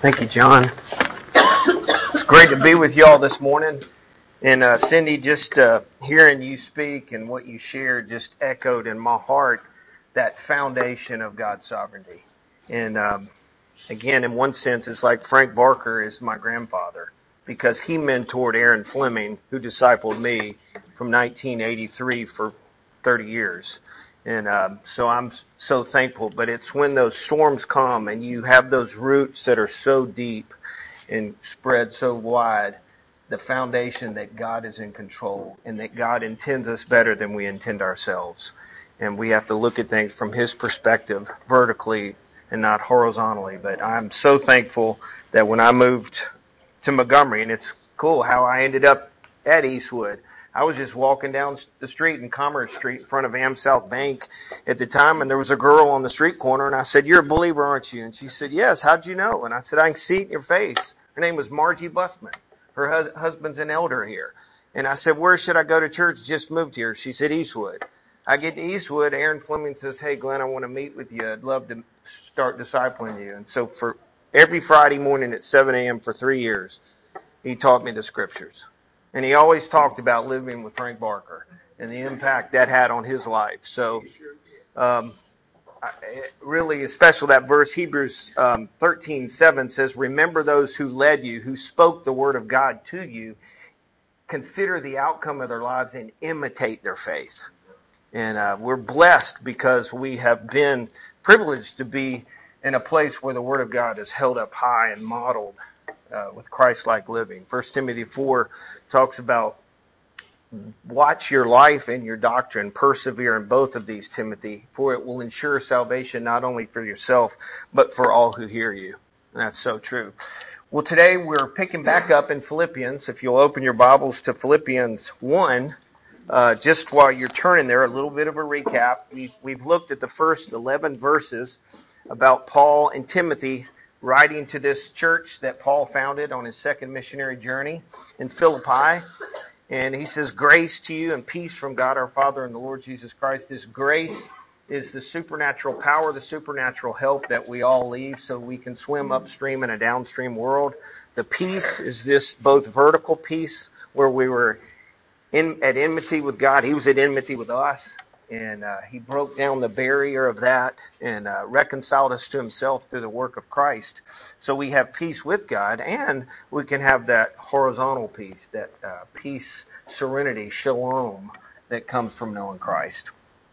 Thank you, John. It's great to be with you all this morning. And Cindy, just hearing you speak and what you shared just echoed in my heart that foundation of God's sovereignty. And again, in one sense, it's like Frank Barker is my grandfather because he mentored Aaron Fleming, who discipled me from 1983 for 30 years. And so I'm so thankful. But it's when those storms come and you have those roots that are so deep and spread so wide, the foundation that God is in control and that God intends us better than we intend ourselves. And we have to look at things from His perspective, vertically and not horizontally. But I'm so thankful that when I moved to Montgomery, and it's cool how I ended up at Eastwood. I was just walking down the street in Commerce Street in front of AmSouth Bank at the time, and there was a girl on the street corner, and I said, "You're a believer, aren't you?" And she said, "Yes, how'd you know?" And I said, "I can see it in your face." Her name was Margie Busman. Her husband's an elder here. And I said, "Where should I go to church? Just moved here." She said, "Eastwood." I get to Eastwood, Aaron Fleming says, "Hey, Glenn, I want to meet with you. I'd love to start discipling you." And so for every Friday morning at 7 a.m. for 3 years, he taught me the Scriptures. And he always talked about living with Frank Barker and the impact that had on his life. So really, especially that verse, Hebrews 13:7 says, "Remember those who led you, who spoke the word of God to you. Consider the outcome of their lives and imitate their faith." And we're blessed because we have been privileged to be in a place where the word of God is held up high and modeled with Christ-like living. 1 Timothy 4 talks about watch your life and your doctrine, persevere in both of these, Timothy, for it will ensure salvation not only for yourself, but for all who hear you. And that's so true. Well, today we're picking back up in Philippians. If you'll open your Bibles to Philippians 1, just while you're turning there, a little bit of a recap. We've looked at the first 11 verses about Paul and Timothy writing to this church that Paul founded on his second missionary journey in Philippi. And he says, "Grace to you and peace from God our Father and the Lord Jesus Christ." This grace is the supernatural power, the supernatural help that we all need so we can swim upstream in a downstream world. The peace is this both vertical peace where we were at enmity with God. He was at enmity with us. And He broke down the barrier of that and reconciled us to Himself through the work of Christ. So we have peace with God, and we can have that horizontal peace, that peace, serenity, shalom that comes from knowing Christ.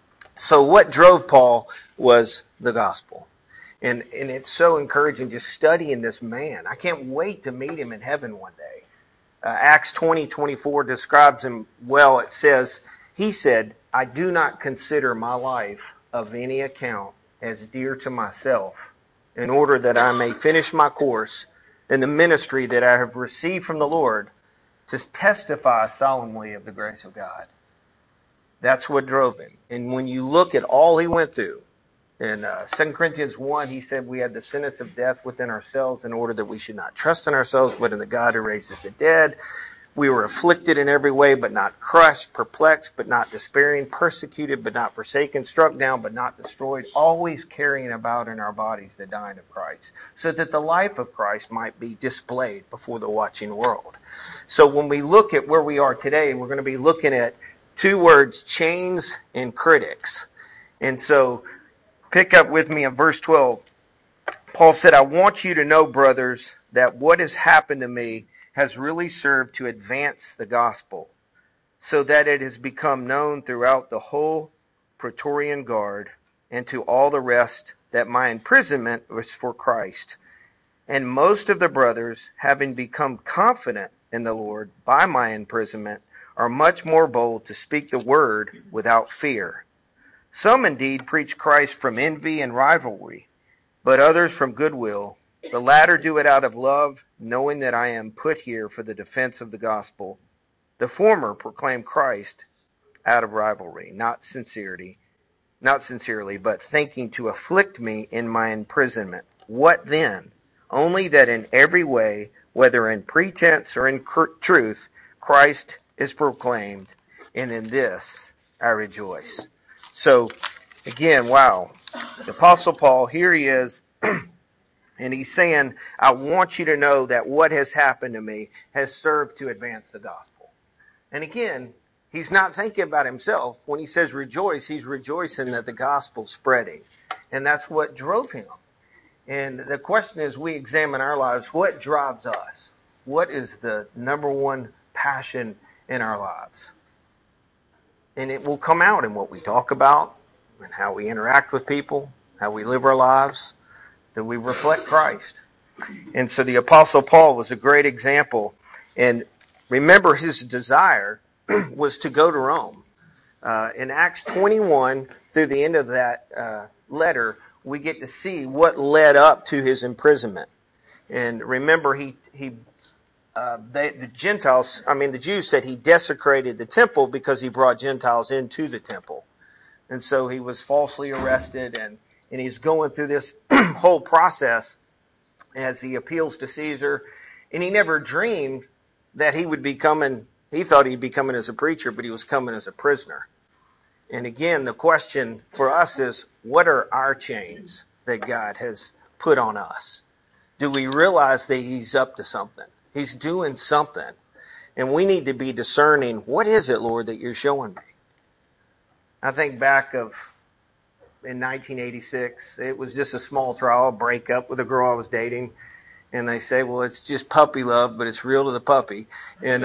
So what drove Paul was the gospel. And it's so encouraging just studying this man. I can't wait to meet him in heaven one day. Acts 20:24 describes him well. It says, he said, "I do not consider my life of any account as dear to myself, in order that I may finish my course in the ministry that I have received from the Lord to testify solemnly of the grace of God." That's what drove him. And when you look at all he went through, in 2 Corinthians 1, he said we had the sentence of death within ourselves in order that we should not trust in ourselves, but in the God who raises the dead. We were afflicted in every way, but not crushed, perplexed, but not despairing, persecuted, but not forsaken, struck down, but not destroyed, always carrying about in our bodies the dying of Christ, so that the life of Christ might be displayed before the watching world. So when we look at where we are today, we're going to be looking at two words, chains and critics. And so pick up with me in verse 12. Paul said, "I want you to know, brothers, that what has happened to me has really served to advance the gospel, so that it has become known throughout the whole Praetorian Guard and to all the rest that my imprisonment was for Christ. And most of the brothers, having become confident in the Lord by my imprisonment, are much more bold to speak the word without fear. Some indeed preach Christ from envy and rivalry, but others from goodwill. The latter do it out of love, knowing that I am put here for the defense of the gospel. The former proclaim Christ out of rivalry, not sincerely, but thinking to afflict me in my imprisonment. What then? Only that in every way, whether in pretense or in truth, Christ is proclaimed, and in this I rejoice." So, again, wow. The Apostle Paul, here he is, And he's saying, I want you to know that what has happened to me has served to advance the gospel. And again, he's not thinking about himself. When he says rejoice, he's rejoicing that the gospel's spreading. And that's what drove him. And the question is, we examine our lives, what drives us? What is the number one passion in our lives? And it will come out in what we talk about and how we interact with people, how we live our lives, that we reflect Christ. And so the Apostle Paul was a great example. And remember, his desire was to go to Rome. In Acts 21, through the end of that letter, we get to see what led up to his imprisonment. And remember, the Jews said he desecrated the temple because he brought Gentiles into the temple. And so he was falsely arrested, and he's going through this whole process as he appeals to Caesar. And he never dreamed that he would be coming. He thought he'd be coming as a preacher, but he was coming as a prisoner. And again, the question for us is, what are our chains that God has put on us? Do we realize that he's up to something? He's doing something. And we need to be discerning, what is it, Lord, that you're showing me? I think back in 1986, it was just a small trial, a breakup with a girl I was dating. And they say, well, it's just puppy love, but it's real to the puppy. And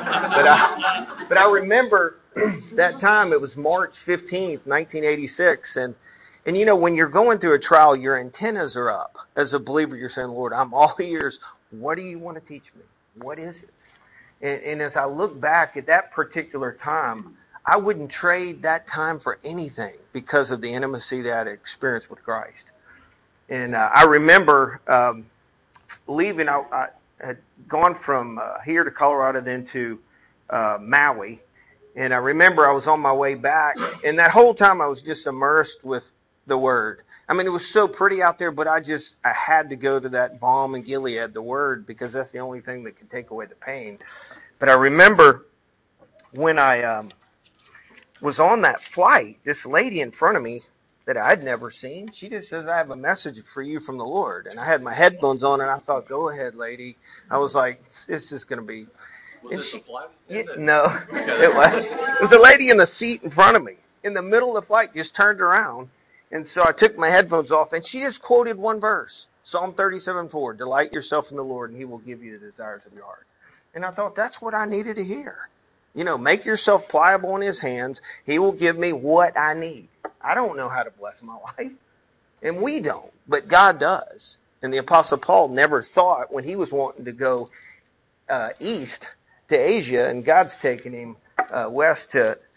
but I remember that time, it was March 15th, 1986. And you know, when you're going through a trial, your antennas are up. As a believer, you're saying, Lord, I'm all ears. What do you want to teach me? What is it? And as I look back at that particular time, I wouldn't trade that time for anything because of the intimacy that I experienced with Christ. And I remember leaving. I had gone from here to Colorado, then to Maui. And I remember I was on my way back, and that whole time I was just immersed with the Word. I mean, it was so pretty out there, but I had to go to that balm in Gilead, the Word, because that's the only thing that could take away the pain. But I remember when I was on that flight, this lady in front of me that I'd never seen, she just says, I have a message for you from the Lord. And I had my headphones on, and I thought, go ahead, lady. I was like, this is going to be... Was it the flight? No, it was a lady in the seat in front of me. In the middle of the flight, just turned around. And so I took my headphones off, and she just quoted one verse. Psalm 37:4, delight yourself in the Lord, and he will give you the desires of your heart. And I thought, that's what I needed to hear. You know, make yourself pliable in his hands. He will give me what I need. I don't know how to bless my life. And we don't, but God does. And the Apostle Paul never thought, when he was wanting to go east to Asia, and God's taking him west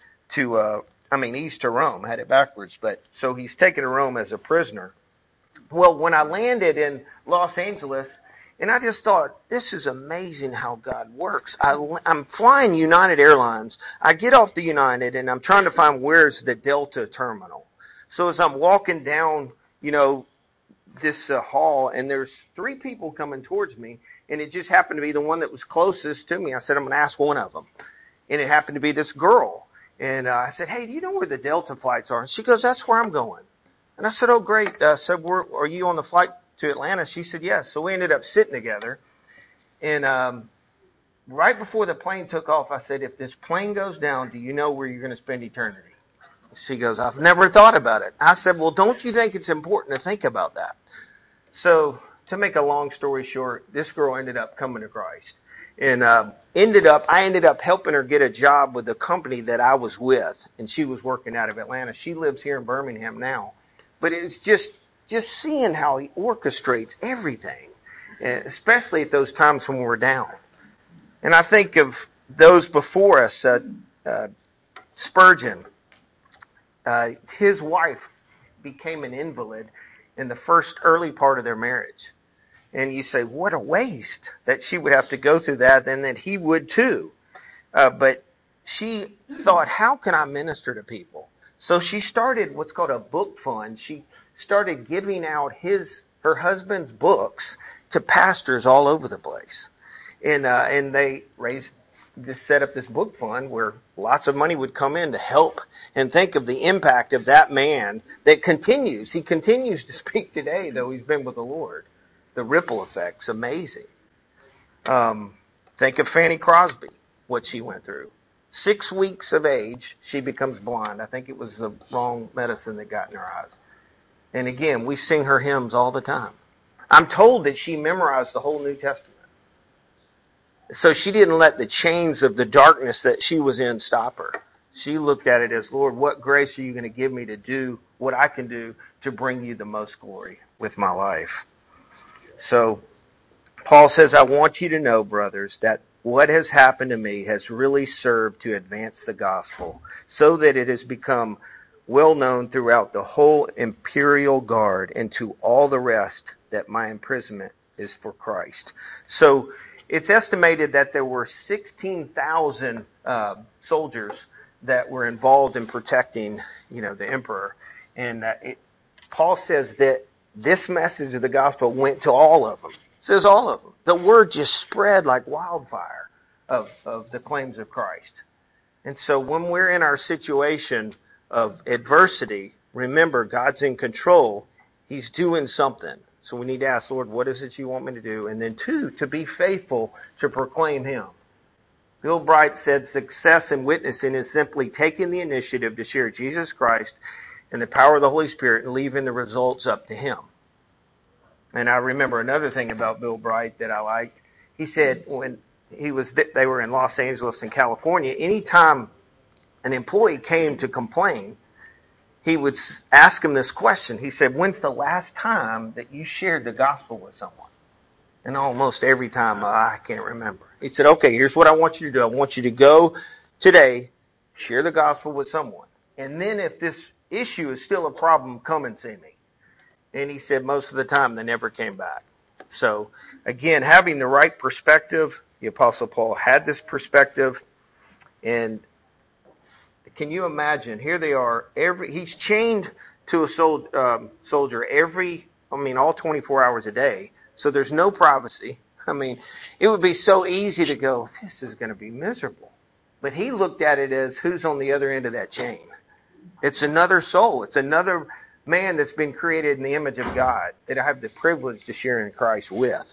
east to Rome. I had it backwards, but so he's taken to Rome as a prisoner. Well, when I landed in Los Angeles, and I just thought, this is amazing how God works. I'm flying United Airlines. I get off the United, and I'm trying to find where's the Delta terminal. So as I'm walking down, this hall, and there's three people coming towards me, and it just happened to be the one that was closest to me. I said, I'm going to ask one of them. And it happened to be this girl. And I said, hey, do you know where the Delta flights are? And she goes, that's where I'm going. And I said, oh, great. I said, are you on the flight to Atlanta? She said, yes. So we ended up sitting together. And right before the plane took off, I said, if this plane goes down, do you know where you're going to spend eternity? She goes, I've never thought about it. I said, well, don't you think it's important to think about that? So to make a long story short, this girl ended up coming to Christ. And I ended up helping her get a job with the company that I was with. And she was working out of Atlanta. She lives here in Birmingham now. But it's just seeing how he orchestrates everything, especially at those times when we're down. And I think of those before us, Spurgeon. His wife became an invalid in the first early part of their marriage. And you say, what a waste that she would have to go through that, and that he would too. But she thought, how can I minister to people? So she started what's called a book fund. She started giving out her husband's books to pastors all over the place. And they just set up this book fund where lots of money would come in to help. And think of the impact of that man that continues. He continues to speak today, though he's been with the Lord. The ripple effect's amazing. Think of Fanny Crosby, what she went through. 6 weeks of age, she becomes blind. I think it was the wrong medicine that got in her eyes. And again, we sing her hymns all the time. I'm told that she memorized the whole New Testament. So she didn't let the chains of the darkness that she was in stop her. She looked at it as, Lord, what grace are you going to give me to do what I can do to bring you the most glory with my life? So Paul says, I want you to know, brothers, that what has happened to me has really served to advance the gospel, so that it has become well known throughout the whole imperial guard and to all the rest that my imprisonment is for Christ. So it's estimated that there were 16,000 soldiers that were involved in protecting, the emperor. And Paul says that this message of the gospel went to all of them. It says all of them. The word just spread like wildfire of the claims of Christ. And so when we're in our situation of adversity, remember, God's in control. He's doing something. So we need to ask, Lord, what is it you want me to do? And then 2, to be faithful to proclaim Him. Bill Bright said success in witnessing is simply taking the initiative to share Jesus Christ and the power of the Holy Spirit and leaving the results up to Him. And I remember another thing about Bill Bright that I liked. He said when they were in Los Angeles and California, anytime an employee came to complain, he would ask him this question. He said, when's the last time that you shared the gospel with someone? And almost every time, I can't remember. He said, okay, here's what I want you to do. I want you to go today, share the gospel with someone. And then if this issue is still a problem, come and see me. And he said most of the time they never came back. So, again, having the right perspective, the Apostle Paul had this perspective. And can you imagine? Here they are. He's chained to a soldier all 24 hours a day. So there's no privacy. It would be so easy to go, this is going to be miserable. But he looked at it as who's on the other end of that chain. It's another soul. It's another man that's been created in the image of God that I have the privilege to share in Christ with.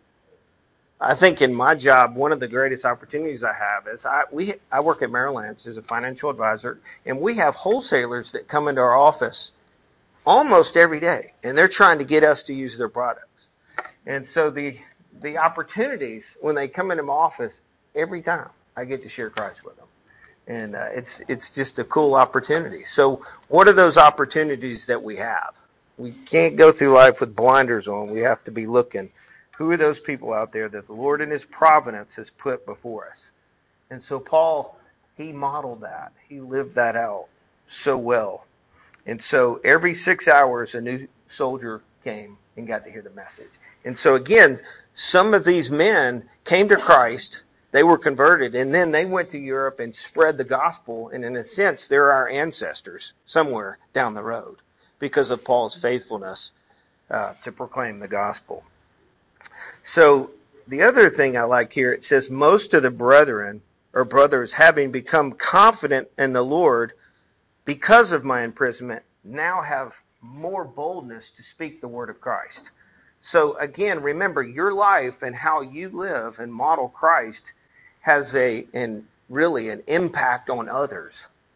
I think in my job, one of the greatest opportunities I have is I work at Merrill Lynch as a financial advisor, and we have wholesalers that come into our office almost every day, and they're trying to get us to use their products. And so the opportunities, when they come into my office, every time I get to share Christ with them. And it's just a cool opportunity. So what are those opportunities that we have? We can't go through life with blinders on. We have to be looking. Who are those people out there that the Lord in His providence has put before us? And so Paul, he modeled that. He lived that out so well. And so every 6 hours, a new soldier came and got to hear the message. And so again, some of these men came to Christ. They were converted, and then they went to Europe and spread the gospel. And in a sense, they're our ancestors somewhere down the road because of Paul's faithfulness to proclaim the gospel. So the other thing I like here, it says, most of the brethren or brothers, having become confident in the Lord because of my imprisonment, now have more boldness to speak the word of Christ. So again, remember, your life and how you live and model Christ has really an impact on others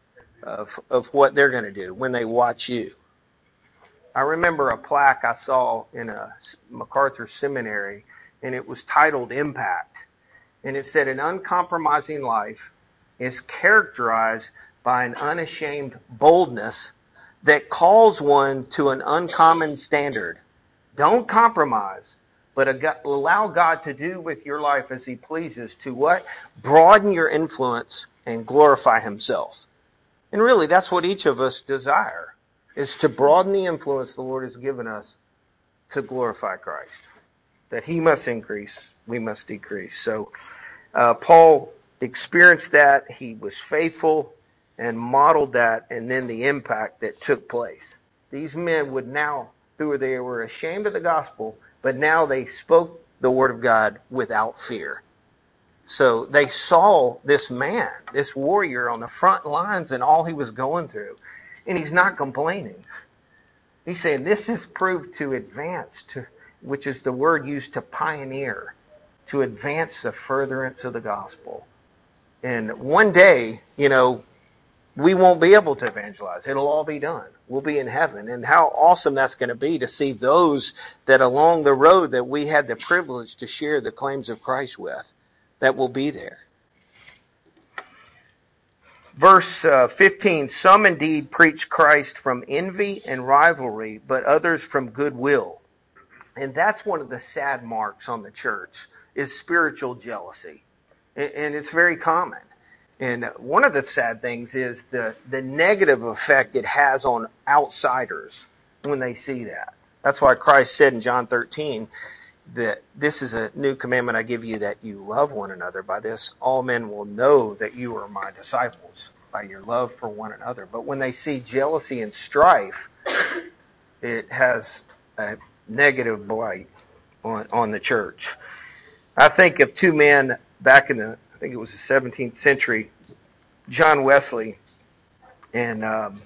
of what they're going to do when they watch you. I remember a plaque I saw in a MacArthur seminary, and it was titled Impact. And it said, an uncompromising life is characterized by an unashamed boldness that calls one to an uncommon standard. Don't compromise, but allow God to do with your life as He pleases to what? Broaden your influence and glorify Himself. And really, that's what each of us desire, is to broaden the influence the Lord has given us to glorify Christ. That He must increase, we must decrease. So Paul experienced that. He was faithful and modeled that, and then the impact that took place. These men would now, they were ashamed of the gospel, but now they spoke the word of God without fear. So they saw this man, this warrior on the front lines and all he was going through. And he's not complaining. He's saying this has proved to advance, to which is the word used to pioneer, to advance the furtherance of the gospel. And one day, we won't be able to evangelize. It'll all be done. We'll be in heaven. And how awesome that's going to be to see those that along the road that we had the privilege to share the claims of Christ with, that will be there. Verse 15, some indeed preach Christ from envy and rivalry, but others from goodwill. And that's one of the sad marks on the church, is spiritual jealousy. And it's very common. And one of the sad things is the negative effect it has on outsiders when they see that. That's why Christ said in John 13 that this is a new commandment I give you, that you love one another. By this, all men will know that you are my disciples, by your love for one another. But when they see jealousy and strife, it has a negative blight on the church. I think of two men back in I think it was the 17th century, John Wesley and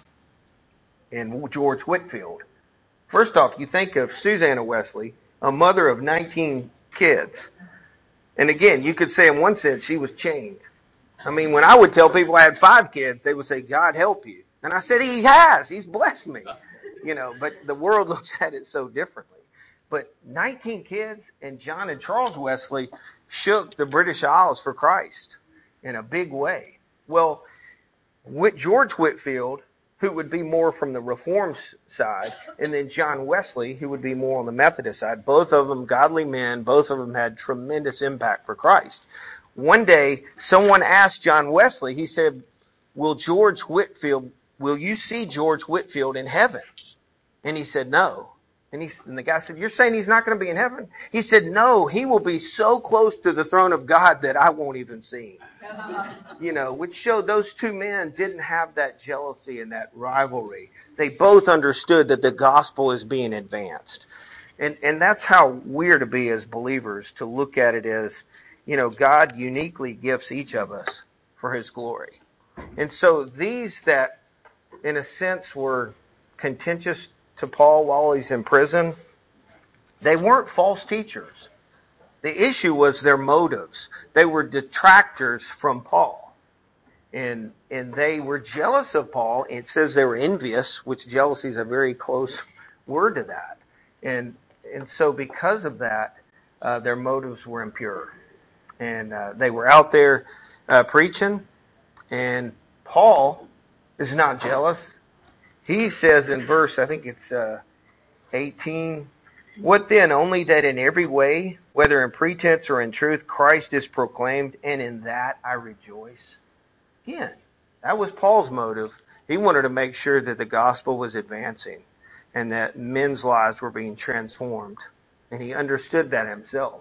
George Whitefield. First off, you think of Susanna Wesley, a mother of 19 kids. And again, you could say in one sense she was chained. I mean, when I would tell people I had 5 kids, they would say, God help you. And I said, He has. He's blessed me. But the world looks at it so differently. But 19 kids, and John and Charles Wesley shook the British Isles for Christ in a big way. Well, George Whitefield, who would be more from the Reformed side, and then John Wesley, who would be more on the Methodist side, both of them godly men, both of them had tremendous impact for Christ. One day, someone asked John Wesley, he said, will you see George Whitefield in heaven? And he said, no. And the guy said, you're saying he's not going to be in heaven? He said, no, he will be so close to the throne of God that I won't even see him. Which showed those two men didn't have that jealousy and that rivalry. They both understood that the gospel is being advanced. And that's how we're to be as believers, to look at it as, God uniquely gifts each of us for His glory. And so these that, in a sense, were contentious to Paul while he's in prison, they weren't false teachers. The issue was their motives. They were detractors from Paul. And they were jealous of Paul. It says they were envious, which jealousy is a very close word to that. And so because of that, their motives were impure. And they were out there preaching. And Paul is not jealous. He says in verse, I think it's 18, what then? Only that in every way, whether in pretense or in truth, Christ is proclaimed, and in that I rejoice. Again, that was Paul's motive. He wanted to make sure that the gospel was advancing and that men's lives were being transformed. And he understood that himself.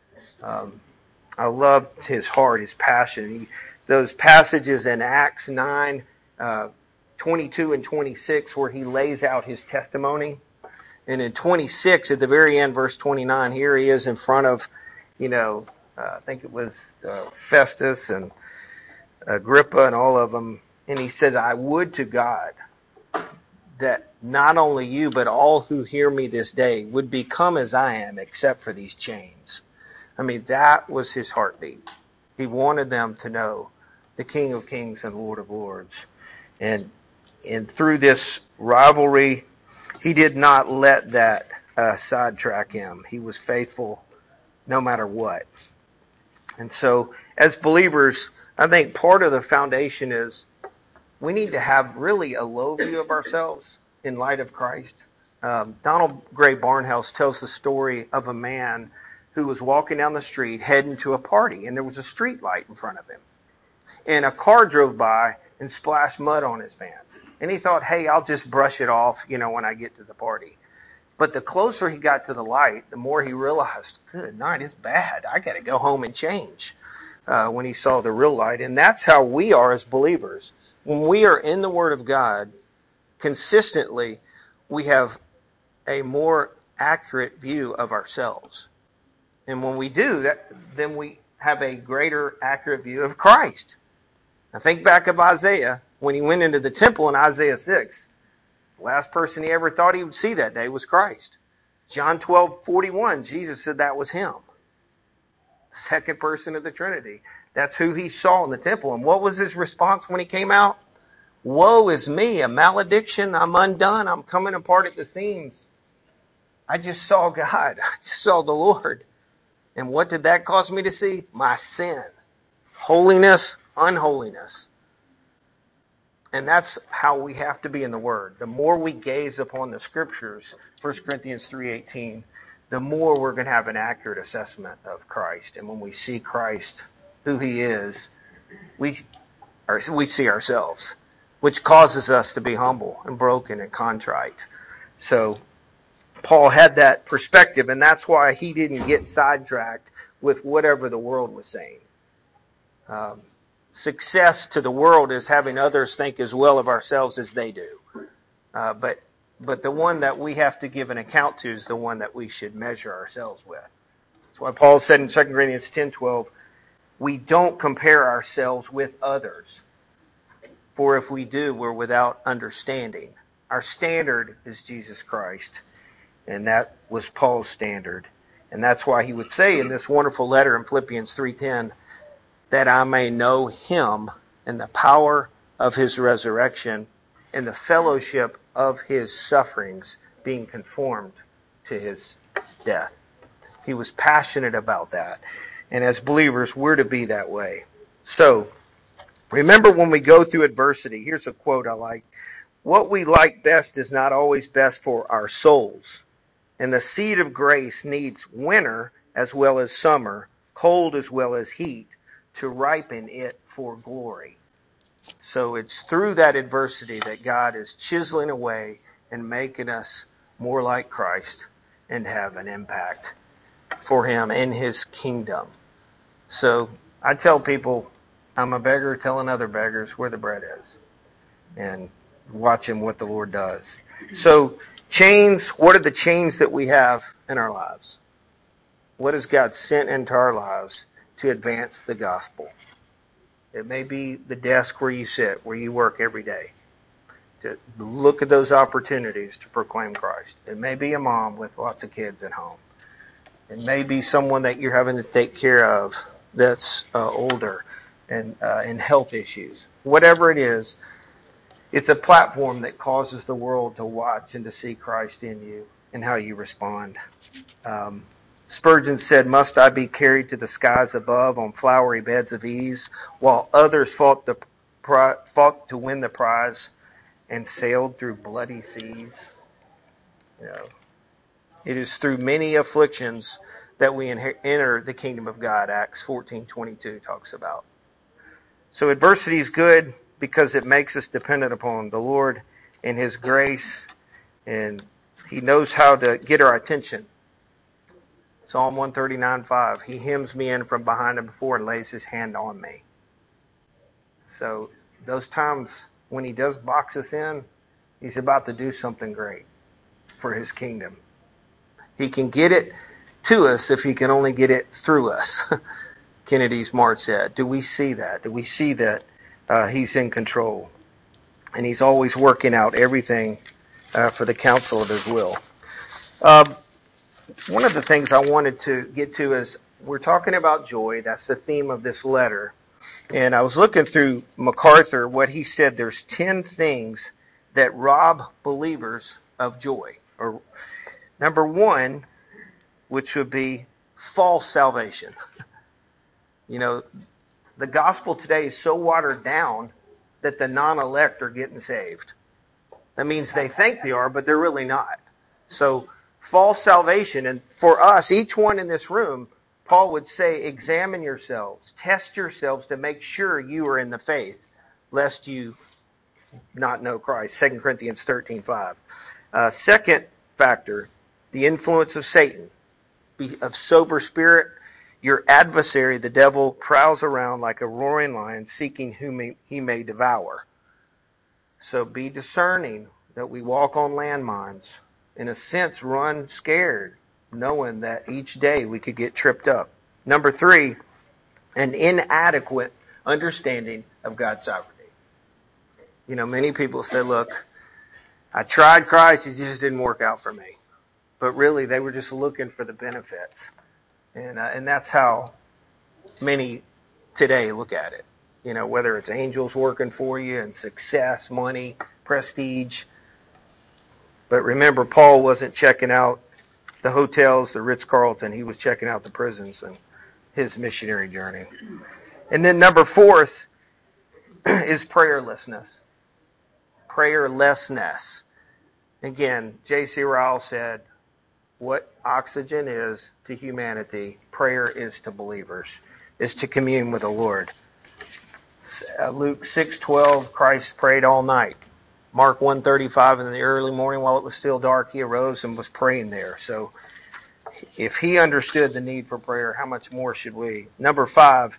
I loved his heart, his passion. Those passages in Acts 9, 22 and 26, where he lays out his testimony. And in 26, at the very end, verse 29, here he is in front of, I think it was Festus and Agrippa and all of them. And he says, I would to God that not only you, but all who hear me this day would become as I am, except for these chains. I mean, that was his heartbeat. He wanted them to know the King of Kings and Lord of Lords. And through this rivalry, he did not let that sidetrack him. He was faithful no matter what. And so, as believers, I think part of the foundation is we need to have really a low view of ourselves in light of Christ. Donald Gray Barnhouse tells the story of a man who was walking down the street heading to a party, and there was a street light in front of him. And a car drove by and splashed mud on his pants. And he thought, hey, I'll just brush it off, when I get to the party. But the closer he got to the light, the more he realized, good night, it's bad. I got to go home and change when he saw the real light. And that's how we are as believers. When we are in the Word of God, consistently, we have a more accurate view of ourselves. And when we do that, then we have a greater accurate view of Christ. Now think back of Isaiah when he went into the temple in Isaiah 6. The last person he ever thought he would see that day was Christ. John 12:41, Jesus said that was him. Second person of the Trinity. That's who he saw in the temple. And what was his response when he came out? Woe is me, a malediction, I'm undone, I'm coming apart at the seams. I just saw God. I just saw the Lord. And what did that cause me to see? My sin. Holiness, unholiness. And that's how we have to be in the Word. The more we gaze upon the Scriptures, 1 Corinthians 3:18, the more we're going to have an accurate assessment of Christ. And when we see Christ, who He is, we see ourselves, which causes us to be humble and broken and contrite. So Paul had that perspective, and that's why he didn't get sidetracked with whatever the world was saying. Success to the world is having others think as well of ourselves as they do. But the one that we have to give an account to is the one that we should measure ourselves with. That's why Paul said in 2 Corinthians 10:12, we don't compare ourselves with others. For if we do, we're without understanding. Our standard is Jesus Christ. And that was Paul's standard. And that's why he would say in this wonderful letter in Philippians 3:10, that I may know Him and the power of His resurrection and the fellowship of His sufferings, being conformed to His death. He was passionate about that. And as believers, we're to be that way. So, remember when we go through adversity, here's a quote I like. What we like best is not always best for our souls. And the seed of grace needs winter as well as summer, cold as well as heat, to ripen it for glory. So it's through that adversity that God is chiseling away and making us more like Christ and have an impact for Him in His kingdom. So I tell people, I'm a beggar telling other beggars where the bread is and watching what the Lord does. So chains, what are the chains that we have in our lives? What has God sent into our lives to advance the gospel? It may be the desk where you sit, where you work every day, to look at those opportunities to proclaim Christ. It may be a mom with lots of kids at home. It may be someone that you're having to take care of that's older and in health issues. Whatever it is, it's a platform that causes the world to watch and to see Christ in you and how you respond. Spurgeon said, must I be carried to the skies above on flowery beds of ease, while others fought to win the prize and sailed through bloody seas? You know, it is through many afflictions that we enter the kingdom of God, Acts 14:22 talks about. So adversity is good because it makes us dependent upon the Lord and His grace, and He knows how to get our attention. Psalm 139:5, He hems me in from behind and before and lays His hand on me. So those times when He does box us in, He's about to do something great for His kingdom. He can get it to us if He can only get it through us. Kennedy Smart said. Do we see that? Do we see that He's in control? And He's always working out everything for the counsel of His will. One of the things I wanted to get to is we're talking about joy. That's the theme of this letter. And I was looking through MacArthur, what he said. There's 10 things that rob believers of joy. Or number 1, which would be false salvation. You know, the gospel today is so watered down that the non-elect are getting saved. That means they think they are, but they're really not. So false salvation, and for us, each one in this room, Paul would say, examine yourselves, test yourselves to make sure you are in the faith, lest you not know Christ. 2 Corinthians 13:5. Second factor, the influence of Satan. Be of sober spirit. Your adversary, the devil, prowls around like a roaring lion, seeking whom he may devour. So be discerning that we walk on landmines. In a sense, run scared, knowing that each day we could get tripped up. Number 3, an inadequate understanding of God's sovereignty. You know, many people say, look, I tried Christ, it just didn't work out for me. but really they were just looking for the benefits. And that's how many today look at it. You know, whether it's angels working for you and success, money, prestige. But remember, Paul wasn't checking out the hotels, the Ritz-Carlton. He was checking out the prisons and his missionary journey. And then number 4 is prayerlessness. Prayerlessness. Again, J.C. Ryle said, what oxygen is to humanity, prayer is to believers, is to commune with the Lord. Luke 6:12, Christ prayed all night. Mark 1:35, in the early morning while it was still dark, he arose and was praying there. So if he understood the need for prayer, how much more should we? Number 5,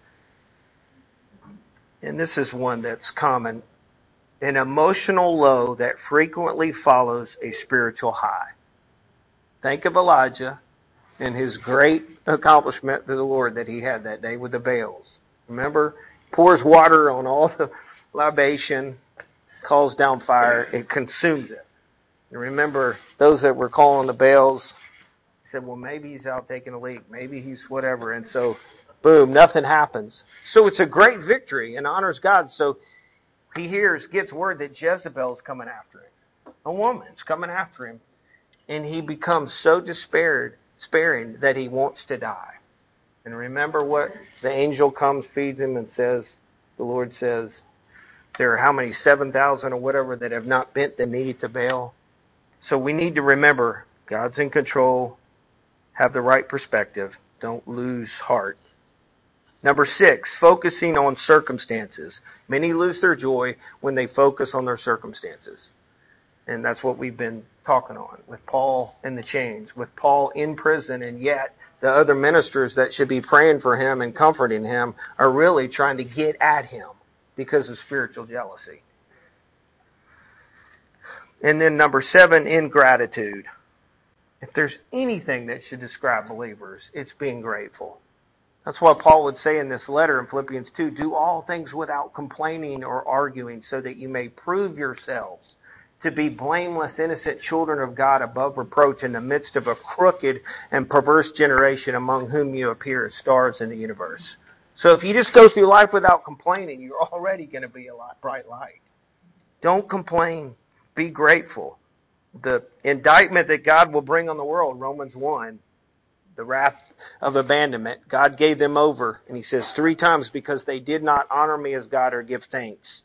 and this is one that's common, an emotional low that frequently follows a spiritual high. Think of Elijah and his great accomplishment to the Lord that he had that day with the Baals. Remember? Pours water on all the libation, calls down fire, it consumes it. And remember, those that were calling the Baals said, well, maybe he's out taking a leak. Maybe he's whatever. And so, boom, nothing happens. So it's a great victory and honors God. So he gets word that Jezebel's coming after him. A woman's coming after him. And he becomes so despairing that he wants to die. And remember what the angel comes, feeds him, and says, the Lord says, there are how many, 7,000 or whatever, that have not bent the knee to Baal. So we need to remember, God's in control, have the right perspective, don't lose heart. Number 6, focusing on circumstances. Many lose their joy when they focus on their circumstances. And that's what we've been talking on with Paul in the chains, with Paul in prison, and yet the other ministers that should be praying for him and comforting him are really trying to get at him because of spiritual jealousy. And then number 7, ingratitude. If there's anything that should describe believers, it's being grateful. That's why Paul would say in this letter in Philippians 2, do all things without complaining or arguing, so that you may prove yourselves to be blameless, innocent children of God above reproach in the midst of a crooked and perverse generation among whom you appear as stars in the universe. So if you just go through life without complaining, you're already going to be a bright light. Don't complain. Be grateful. The indictment that God will bring on the world, Romans 1, the wrath of abandonment, God gave them over, and he says 3 times, because they did not honor me as God or give thanks.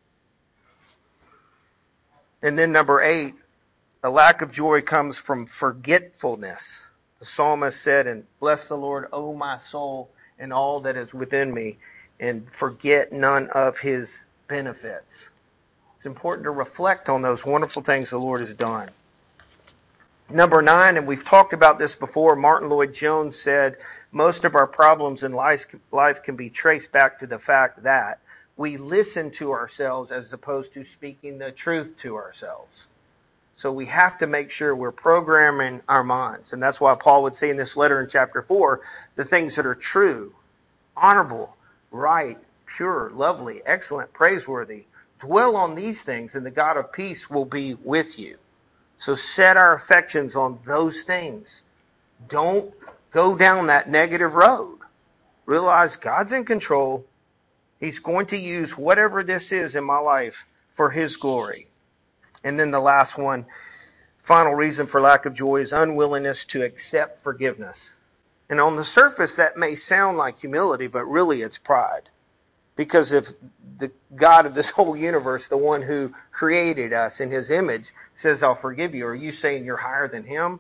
And then number 8, a lack of joy comes from forgetfulness. The psalmist said, and bless the Lord, O my soul, and all that is within me, and forget none of his benefits. It's important to reflect on those wonderful things the Lord has done. Number 9, and we've talked about this before, Martin Lloyd-Jones said, most of our problems in life can be traced back to the fact that we listen to ourselves as opposed to speaking the truth to ourselves. So we have to make sure we're programming our minds. And that's why Paul would say in this letter in chapter 4, the things that are true, honorable, right, pure, lovely, excellent, praiseworthy, dwell on these things, and the God of peace will be with you. So set our affections on those things. Don't go down that negative road. Realize God's in control. He's going to use whatever this is in my life for his glory. And then the last one, final reason for lack of joy, is unwillingness to accept forgiveness. And on the surface, that may sound like humility, but really it's pride. Because if the God of this whole universe, the one who created us in his image, says, I'll forgive you, are you saying you're higher than him?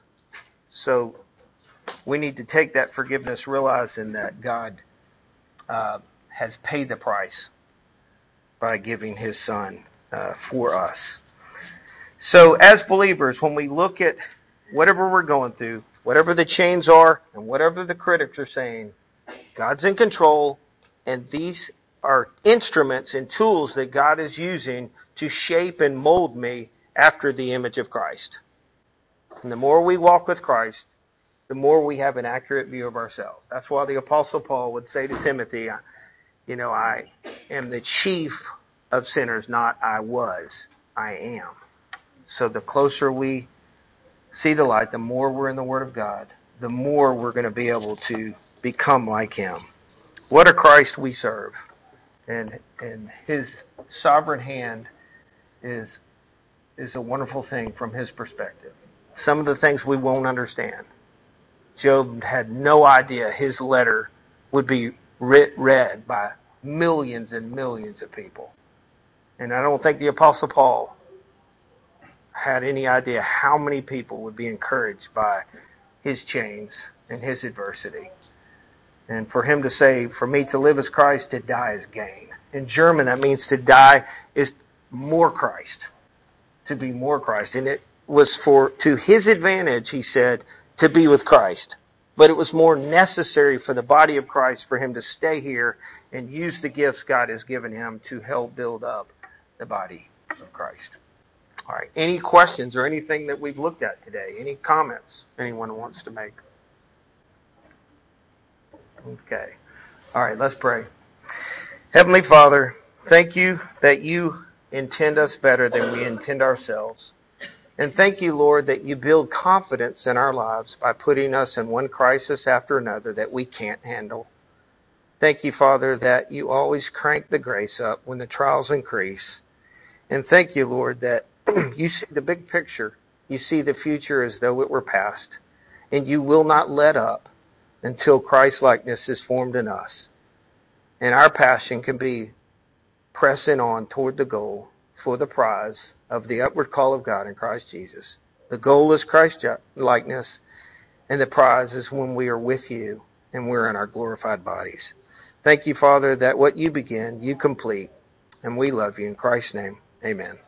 So we need to take that forgiveness, realizing that God has paid the price by giving his son for us. So as believers, when we look at whatever we're going through, whatever the chains are and whatever the critics are saying, God's in control, and these are instruments and tools that God is using to shape and mold me after the image of Christ. And the more we walk with Christ, the more we have an accurate view of ourselves. That's why the Apostle Paul would say to Timothy, I am the chief of sinners, not I was, I am. So the closer we see the light, the more we're in the Word of God, the more we're going to be able to become like Him. What a Christ we serve. And His sovereign hand is a wonderful thing from His perspective. Some of the things we won't understand. Job had no idea his letter would be read by millions and millions of people. And I don't think the Apostle Paul had any idea how many people would be encouraged by his chains and his adversity. And for him to say, for me to live is Christ, to die is gain. In German, that means to die is more Christ, to be more Christ. And it was to his advantage, he said, to be with Christ. But it was more necessary for the body of Christ for him to stay here and use the gifts God has given him to help build up the body of Christ. All right. Any questions or anything that we've looked at today? Any comments anyone wants to make? Okay. All right, let's pray. Heavenly Father, thank you that you intend us better than we intend ourselves. And thank you, Lord, that you build confidence in our lives by putting us in one crisis after another that we can't handle. Thank you, Father, that you always crank the grace up when the trials increase. And thank you, Lord, that you see the big picture. You see the future as though it were past. And you will not let up until Christ-likeness is formed in us. And our passion can be pressing on toward the goal for the prize of the upward call of God in Christ Jesus. The goal is Christ-likeness, and the prize is when we are with you and we're in our glorified bodies. Thank you, Father, that what you begin, you complete, and we love you. In Christ's name, amen.